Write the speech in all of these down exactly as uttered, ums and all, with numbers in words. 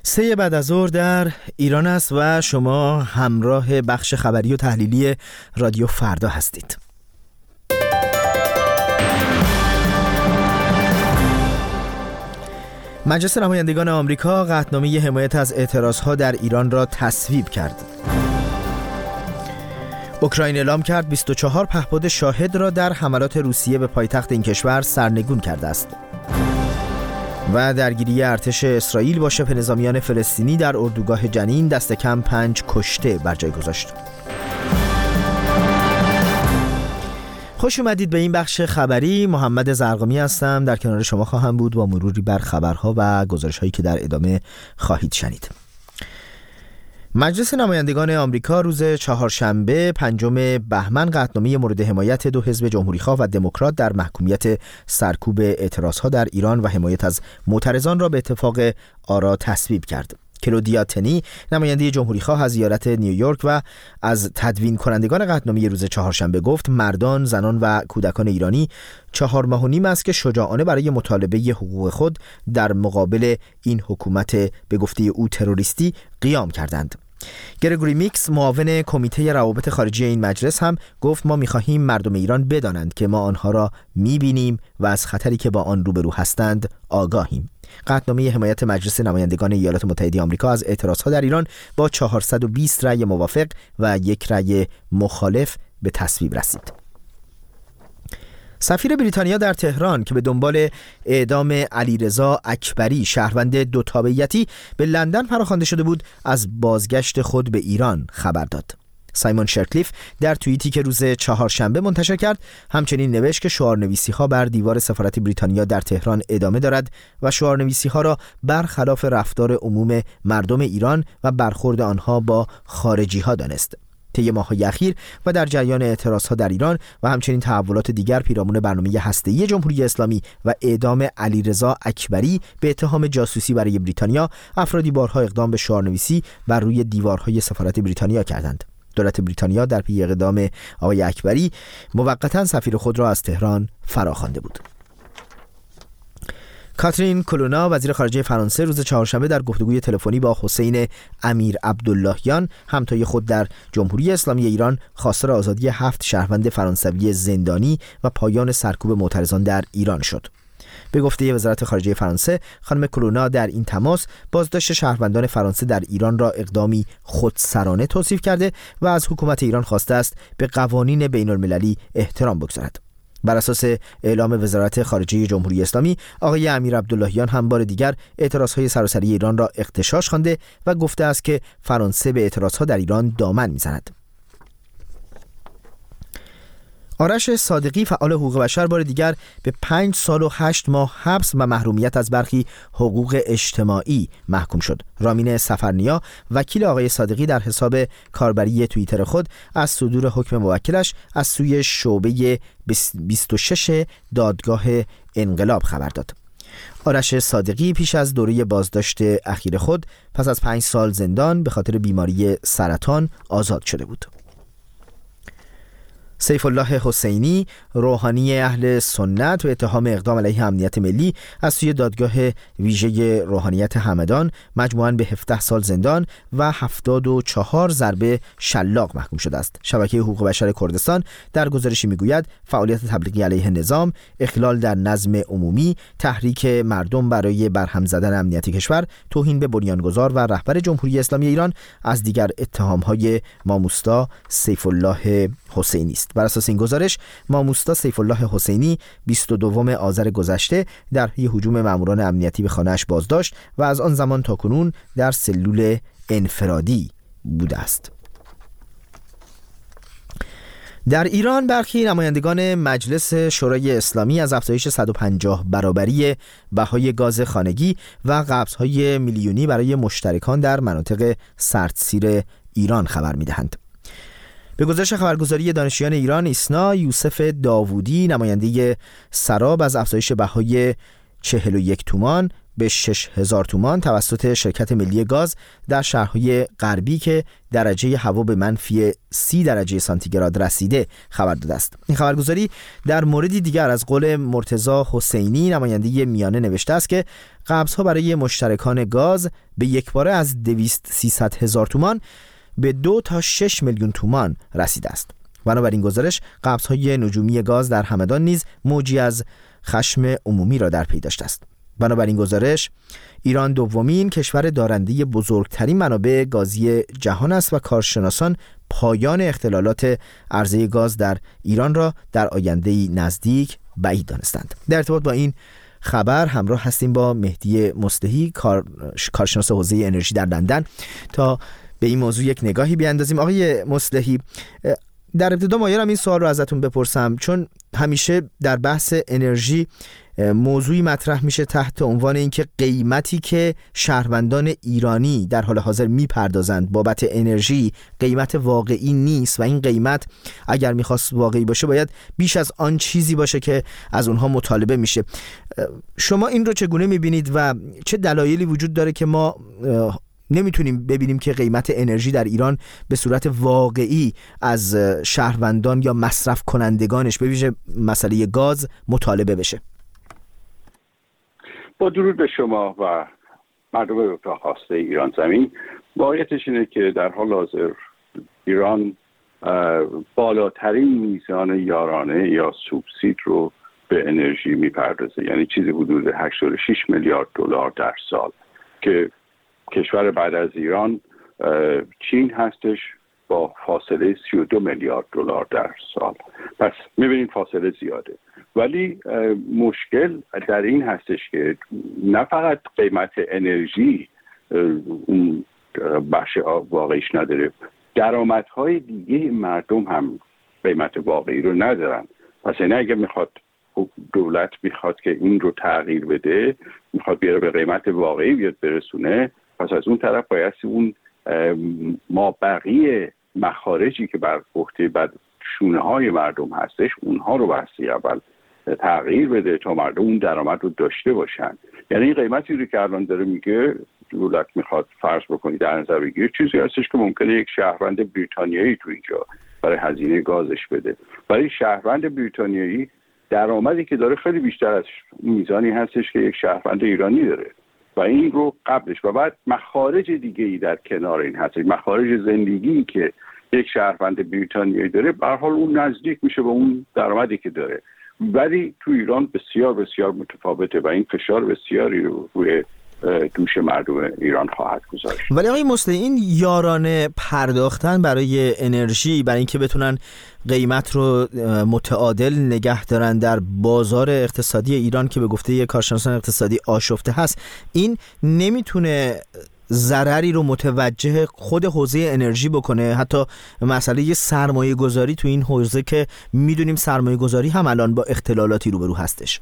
سه بعد از ظهر در ایران است و شما همراه بخش خبری و تحلیلی رادیو فردا هستید. مجلس نمایندگان آمریکا قطعنامه حمایت از اعتراضها در ایران را تصویب کرد. اوکراین اعلام کرد بیست و چهار پهپاد شاهد را در حملات روسیه به پایتخت این کشور سرنگون کرده است. و درگیری ارتش اسرائیل با شبه نظامیان فلسطینی در اردوگاه جنین دست کم پنج کشته بر جای گذاشت. خوش اومدید به این بخش خبری. محمد زرقامی هستم، در کنار شما خواهم بود با مروری بر خبرها و گزارش‌هایی که در ادامه خواهید شنید. مجلس نمایندگان آمریکا روز چهارشنبه پنجم بهمن قطعنامه مورد حمایت دو حزب جمهوری‌خواه و دموکرات در محکومیت سرکوب اعتراضها در ایران و حمایت از معترضان را به اتفاق آرا تصویب کرد. کلودیا تنی نماینده جمهوری‌خواه از ایالت نیویورک و از تدوین کنندگان قطعنامه روز چهارشنبه گفت مردان، زنان و کودکان ایرانی چهار ماه و نیم است که شجاعانه برای مطالبه حقوق خود در مقابل این حکومت به گفته او تروریستی قیام کردند. گرگوری میکس معاون کمیته روابط خارجی این مجلس هم گفت ما می‌خواهیم مردم ایران بدانند که ما آنها را می‌بینیم و از خطری که با آن روبرو هستند آگاهیم. قطعنامه حمایت مجلس نمایندگان ایالات متحده آمریکا از اعتراضها در ایران با چهارصد و بیست رأی موافق و یک رأی مخالف به تصویب رسید. سفیر بریتانیا در تهران که به دنبال اعدام علیرضا اکبری شهروند دو تابعیتی به لندن فراخوانده شده بود از بازگشت خود به ایران خبر داد. سایمون شرکلیف در توییتی که روز چهارشنبه منتشر کرد همچنین نوشت که شعارنویسی‌ها بر دیوار سفارت بریتانیا در تهران ادامه دارد و شعارنویسی‌ها را برخلاف رفتار عموم مردم ایران و برخورد آنها با خارجی‌ها دانست. طی ماه‌های اخیر و در جریان اعتراضها در ایران و همچنین تحولات دیگر پیرامون برنامه هسته‌ای جمهوری اسلامی و اعدام علیرضا اکبری به اتهام جاسوسی برای بریتانیا، افرادی بارها اقدام به شعارنویسی بر روی دیوارهای سفارت بریتانیا کردند. دولت بریتانیا در پی اقدام آقای اکبری موقتاً سفیر خود را از تهران فراخوانده بود. کاترین کولونا وزیر خارجه فرانسه روز چهارشنبه در گفتگوی تلفنی با حسین امیر عبداللهیان همتای خود در جمهوری اسلامی ایران خواستار آزادی هفت شهروند فرانسوی زندانی و پایان سرکوب معترضان در ایران شد. به گفته وزارت خارجه فرانسه، خانم کولونا در این تماس بازداشت شهروندان فرانسه در ایران را اقدامی خودسرانه توصیف کرده و از حکومت ایران خواسته است به قوانین بین المللی احترام بگذارد. بر اساس اعلام وزارت خارجه جمهوری اسلامی، آقای امیر عبداللهیان هم بار دیگر اعتراضهای سراسری ایران را اغتشاش خوانده و گفته است که فرانسه به اعتراضها در ایران دامن می‌زند. آرش صادقی فعال حقوق بشر بار دیگر به پنج سال و هشت ماه حبس و محرومیت از برخی حقوق اجتماعی محکوم شد. رامین سفرنیا وکیل آقای صادقی در حساب کاربری توییتر خود از صدور حکم موکلش از سوی شعبه بیست و شش دادگاه انقلاب خبر داد. آرش صادقی پیش از دوره بازداشت اخیر خود پس از پنج سال زندان به خاطر بیماری سرطان آزاد شده بود. سیف الله حسینی روحانی اهل سنت و اتهام اقدام علیه امنیت ملی از سوی دادگاه ویژه روحانیت همدان مجموعاً به هفده سال زندان و هفتاد و چهار ضربه شلاق محکوم شده است. شبکه حقوق بشر کردستان در گزارشی میگوید فعالیت تبلیغی علیه نظام، اخلال در نظم عمومی، تحریک مردم برای برهم زدن امنیت کشور، توهین به بنیانگذار و رهبر جمهوری اسلامی ایران از دیگر اتهام‌های ماموستا سیف الله حسینی است. بر اساس این گزارش، ماموستا سیف الله حسینی بیست و دوم آذر گذشته در پی هجوم ماموران امنیتی به خانه‌اش بازداشت و از آن زمان تا کنون در سلول انفرادی بوده است. در ایران برخی نمایندگان مجلس شورای اسلامی از افزایش صد و پنجاه برابری بهای گاز خانگی و قبض‌های میلیونی برای مشترکان در مناطق سردسیر ایران خبر می‌دهند. به گزارش خبرگزاری دانشجویان ایران ایسنا، یوسف داوودی نماینده سراب از افزایش بهای چهل و یک تومان به شش هزار تومان توسط شرکت ملی گاز در شهرهای غربی که درجه هوا به منفی سی درجه سانتیگراد رسیده خبر داده است. این خبرگزاری در موردی دیگر از قول مرتضی حسینی نماینده میانه نوشته است که قبض‌ها برای مشترکان گاز به یکباره از دویست سیصد هزار تومان به دو تا شش میلیون تومان رسیده است. بنابراین گزارش قبض‌های نجومی گاز در همدان نیز موجی از خشم عمومی را در پی داشته است. بنابراین گزارش ایران دومین کشور دارنده بزرگترین منابع گازی جهان است و کارشناسان پایان اختلالات عرضه گاز در ایران را در آینده‌ای نزدیک بعید دانستند. در ارتباط با این خبر همراه هستیم با مهدی مصلحی، کار... کارشناس حوزه انرژی در لندن، تا به این موضوع یک نگاهی بیاندازیم. آقای مصلحی، در ابتدا مایلم این سوال رو ازتون بپرسم، چون همیشه در بحث انرژی موضوعی مطرح میشه تحت عنوان اینکه قیمتی که شهروندان ایرانی در حال حاضر میپردازند بابت انرژی قیمت واقعی نیست و این قیمت اگر میخواست واقعی باشه باید بیش از آن چیزی باشه که از اونها مطالبه میشه. شما این رو چگونه میبینید و چه دلایلی وجود داره که ما نمیتونیم ببینیم که قیمت انرژی در ایران به صورت واقعی از شهروندان یا مصرف کنندگانش به ویژه مسئله گاز مطالبه بشه؟ با درود به شما و مردم رفاه خواسته ایران زمین، واقعیتش اینه که در حال حاضر ایران بالاترین میزان یارانه یا سوبسید رو به انرژی میپردازه، یعنی چیزی حدود هشتاد و شش میلیارد دلار در سال، که کشور بعد از ایران چین هستش با فاصله سی و دو میلیارد دلار در سال. پس میبینید فاصله زیاده، ولی مشکل در این هستش که نه فقط قیمت انرژی اون بخش واقعیش نداره، درآمدهای دیگه مردم هم قیمت واقعی رو ندارن. پس این اگه میخواد دولت میخواد که این رو تغییر بده، میخواد بیاره به قیمت واقعی بیاد برسونه، پس از اون طرف باید اون ما بقیه مخارجی که بر عهده بعد شونه های مردم هستش اونها رو بحثی اول تغییر بده تا مردم اون درآمد رو داشته باشن. یعنی این قیمتی رو که الان داره میگه دولت میخواد فرض بکنید در نظر بگیره چیزی هستش که ممکنه یک شهروند بریتانیایی تو اینجا برای هزینه گازش بده. برای شهروند بریتانیایی درآمدی که داره خیلی بیشتر از میزانی هستش که یک شهروند ایرانی داره و این رو قبلش و بعد مخارج دیگه ای در کنار این هست، مخارج زندگی که یک شهروند بریتانیایی داره به هر حال اون نزدیک میشه به اون درآمدی که داره، ولی تو ایران بسیار بسیار متفاوته و این فشار بسیاری رو روی دوش مردم ایران خواهد گذاشت. ولی آقای مصلحی، این یارانه پرداختن برای انرژی برای اینکه بتونن قیمت رو متعادل نگه دارن در بازار اقتصادی ایران که به گفته کارشناسان اقتصادی آشفته هست، این نمیتونه ضرری رو متوجه خود حوزه انرژی بکنه؟ حتی مسئله سرمایه گذاری تو این حوزه که میدونیم سرمایه گذاری هم الان با اختلالاتی روبرو هستش.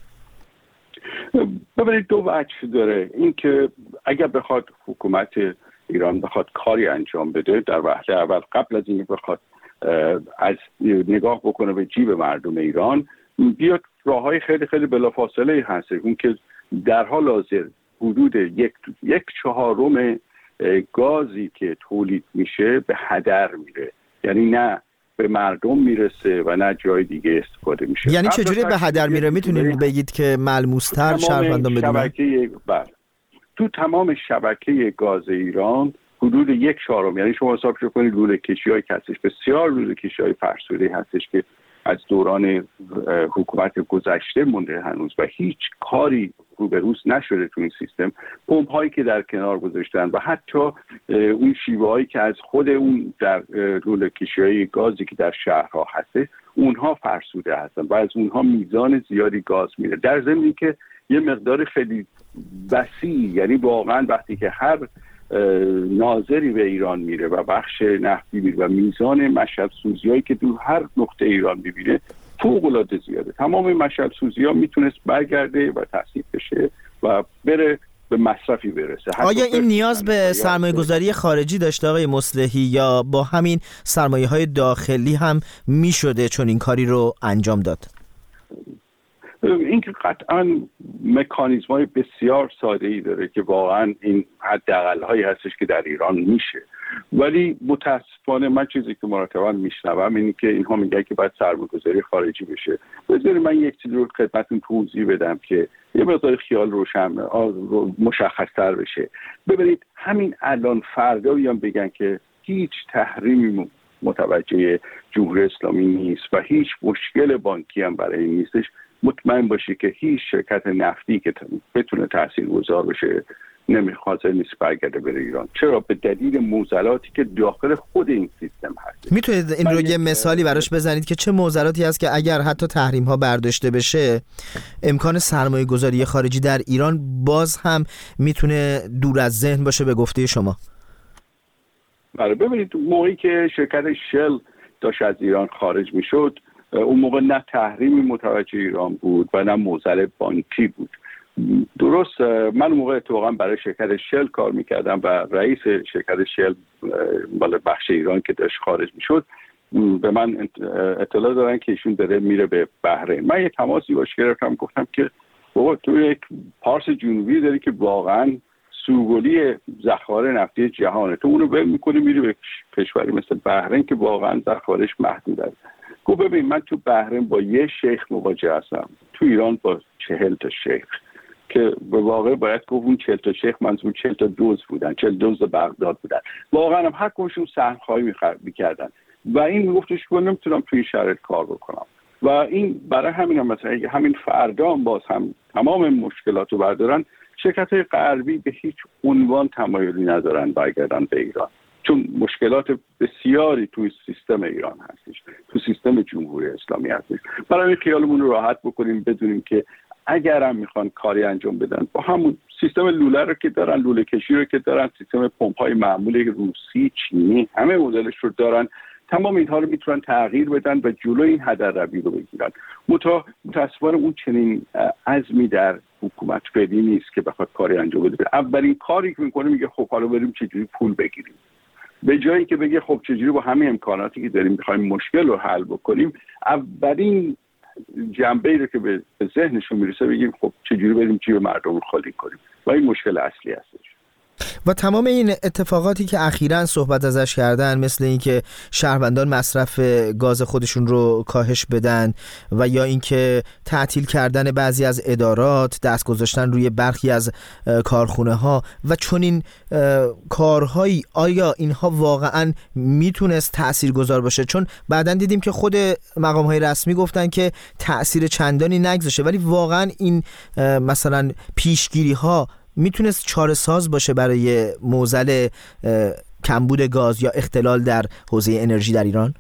ببینید دو وجه داره. این که اگر بخواد حکومت ایران بخواد کاری انجام بده، در وهله اول قبل از اینکه بخواد از نگاه بکنه به جیب مردم ایران، بیاد راههای خیلی خیلی بلافاصله هست. اون که در حال حاضر حدود یک یک چهارم گازی که تولید میشه به هدر میره، یعنی نه به مردم میرسه و نه جای دیگه استفاده میشه. یعنی چجوری به هدر میره؟ میتونید بگید که ملموس‌تر شهروندان بدونن؟ بله، تو تمام شبکه گاز ایران حدود یک چهارم، یعنی شما حساب کنید لوله کشی‌های که هستش، بسیار لوله کشی‌های فرسوده هستش که از دوران حکومت گذشته مونده هنوز و هیچ کاری رو به روز نشده تو این سیستم. پمپ هایی که در کنار گذاشتن و حتی اون شیوه هایی که از خود اون در لوله کشی‌های گازی که در شهرها هسته اونها فرسوده هستن و از اونها میزان زیادی گاز میره، در ضمنی که یه مقدار خیلی وسیع، یعنی واقعا وقتی که هر ناظری به ایران میره و بخش نفتی میره و میزان مشعل سوزی هایی که دو هر نقطه ایران میبینه فوق العاده زیاده، تمام مشعل سوزی ها میتونست برگرده و تصدیق بشه و بره به مصرفی برسه. آیا این نیاز به سرمایه گذاری خارجی داشته آقای مصلحی یا با همین سرمایه های داخلی هم میشده چون این کاری رو انجام داد؟ این که قطعا مکانیزم‌های بسیار ساده‌ای داره که واقعا این حداقل‌هایی هستش که در ایران میشه، ولی متاسفانه من چیزی که مرتبا میشنوم اینه که اینها میگن که باید سرمایه‌گذاری خارجی بشه. بذارید من یک چیزی رو خدمتتون توضیح بدم که یه مقدار خیال روشن مشخص‌تر بشه. ببینید همین الان فردا بیان بگن که هیچ تحریمی متوجه جمهوری اسلامی نیست و هیچ مشکل بانکی هم برای این نیستش، مطمئن باشی که هیچ شرکت نفتی که بتونه تاثیرگذار بشه نمیخواد نیست برگرده بره ایران. چرا؟ به دلیل معضلاتی که داخل خود این سیستم هست. میتونید این رو یه مثالی براش بزنید که چه معضلاتی هست که اگر حتی تحریم ها برداشته بشه امکان سرمایه گذاری خارجی در ایران باز هم میتونه دور از ذهن باشه به گفته شما؟ بله، ببینید موقعی که شرکت شل داشت از ایران خارج میشد، اون موقع نه تحریمی متوجه ایران بود و نه معضل بانکی بود. درست، من اون موقع اتفاقا برای شرکت شل کار میکردم و رئیس شرکت شل بالا بخش ایران که داشت خارج میشد به من اطلاع دادن که ایشون داره میره به بحرین. من یه تماسی باش گرفتم، گفتم که بابا تو یک پارس جنوبی داری که واقعا سوگلی ذخایر نفتی جهانه، تو اونو ول میکنی میری به کشوری مثل بحرین که واقعا ذخایرش محدود است. گفت ببین من تو بحرین با یه شیخ مواجه هستم، تو ایران با چهل تا شیخ، که به واقع باید گفت اون چهل تا شیخ منظور چهل تا دوز بودن، چهل دوز بغداد بودن، واقعا هم هر کدومشون سهم‌خواهی می‌کردن و این میگفتش که نمیتونم توی شرایط کار بکنم و این برای همین هم مثلا همین فردا هم باز هم تمام مشکلات رو بردارن. شرکت‌های غربی به هیچ عنوان تمایلی ندارن برگردن به ایران، چون مشکلات بسیاری توی سیستم ایران هستش، تو سیستم جمهوری اسلامی هستش. برای این خیالمون رو راحت بکنیم، بدونیم که اگر هم میخوان کاری انجام بدن با همون سیستم لوله رو که دارن، لوله کشی رو که دارن، سیستم پمپ‌های معمولی روسی، چینی، همه مدلش رو دارن، تمام اینها رو میتونن تغییر بدن و جلوی این هدرروی رو بگیرن. متاسفانه اون چنین عزمی در حکومت فعلی نیست که بخواد کاری انجام بده. اولین کاری که میکنه میگه خب حالا بریم چجوری پول بگیریم، به جایی که بگه خب چجوری با همه امکاناتی که داریم میخوایم مشکل رو حل بکنیم، اولین جنبه‌ای رو که به ذهنشون میرسه بگیم خب چجوری بریم جیب مردم رو خالی کنیم و این مشکل اصلی هستش. و تمام این اتفاقاتی که اخیراً صحبت ازش کردن، مثل اینکه شهروندان مصرف گاز خودشون رو کاهش بدن و یا اینکه تعطیل کردن بعضی از ادارات، دست گذاشتن روی برخی از کارخونه ها و چون این کارهایی، آیا اینها واقعاً میتونست تاثیرگذار باشه؟ چون بعداً دیدیم که خود مقام های رسمی گفتن که تأثیر چندانی نگذاشته، ولی واقعاً این مثلا پیشگیری ها میتونست چاره ساز باشه برای معضل کمبود گاز یا اختلال در حوزه انرژی در ایران؟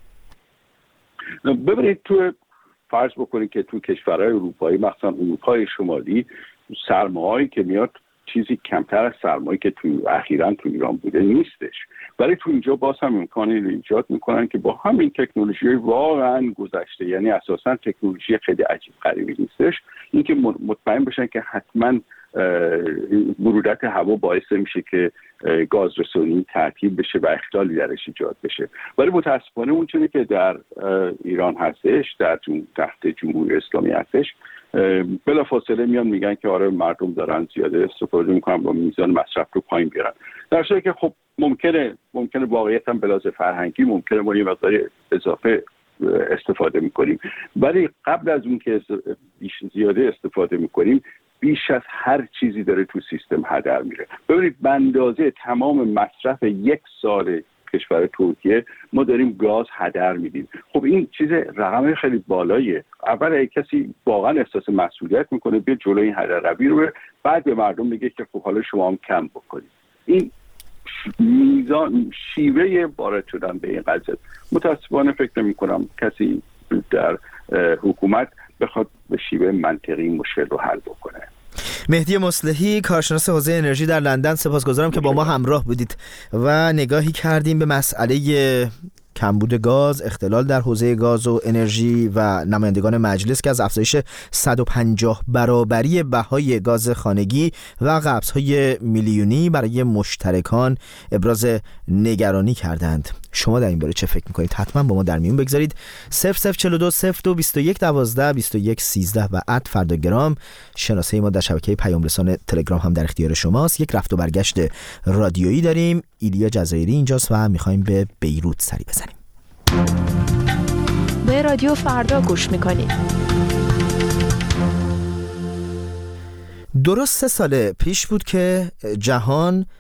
ببینید تو فرض بکنید که تو کشورهای اروپایی، مثلا اروپای شمالی، سرمایه‌ای که میاد چیزی کمتر از سرمایه‌ای که تو اخیراً تو ایران بوده نیستش، ولی تو اینجا باز هم امکانی رو ایجاد میکنن که با همین تکنولوژی واقعا گذشته، یعنی اساساً تکنولوژی خیلی عجیب غریبی نیستش، اینکه مطمئن بشن که حتماً برودت هوا باعث میشه که گازرسانی تعطیل بشه و اختلالی درش ایجاد بشه. ولی متاسفانه اون چیزی که در ایران هستش، در تحت جمهوری اسلامی هستش، بلافاصله میان میگن که آره مردم دارن زیاده استفاده میکنن با میزان مصرف رو پایین بیارن، در صورتی که خب ممکنه ممکنه واقعیت هم به لحاظ فرهنگی ممکنه ما یه مقدار اضافه استفاده میکنیم، ولی قبل از اون که بیش زیاده استفاده میکنیم بیش از هر چیزی داره تو سیستم هدر میره. ببینید به اندازه تمام مصرف یک سال کشور ترکیه ما داریم گاز هدر میدیم. خب این چیز رقم خیلی بالاییه. اول اگه کسی واقعا احساس مسئولیت میکنه بیا جلوی این هدرروی رو، بعد به مردم میگه که خب حالا شما هم کم بکنید. این میزان شیوه وارد شدن به این قضیه متاسفانه فکر نمی‌کنم کسی در حکومت بخواد به شیوه منطقی مشکل رو حل بکنه. مهدی مصلحی، کارشناس حوزه انرژی در لندن، سپاسگزارم که با ما همراه بودید و نگاهی کردیم به مسئله کمبود گاز، اختلال در حوزه گاز و انرژی و نمایندگان مجلس که از افزایش صد و پنجاه برابری بهای گاز خانگی و قبض‌های میلیونی برای مشترکان ابراز نگرانی کردند. شما در این باره چه فکر میکنید؟ حتما با ما در میون بگذارید. صفر صفر چهل و دو صفر دو بیست و یک دوازده بیست و یک سیزده و ات فرداگرام شناسه ما در شبکه پیام رسان تلگرام هم در اختیار شماست. یک رفت و برگشت رادیویی داریم. ایلیا جزایری اینجاست و میخوایم به بیروت سری بزنیم. به رادیو فردا گوش میکنید. درست سه سال پیش بود که جهان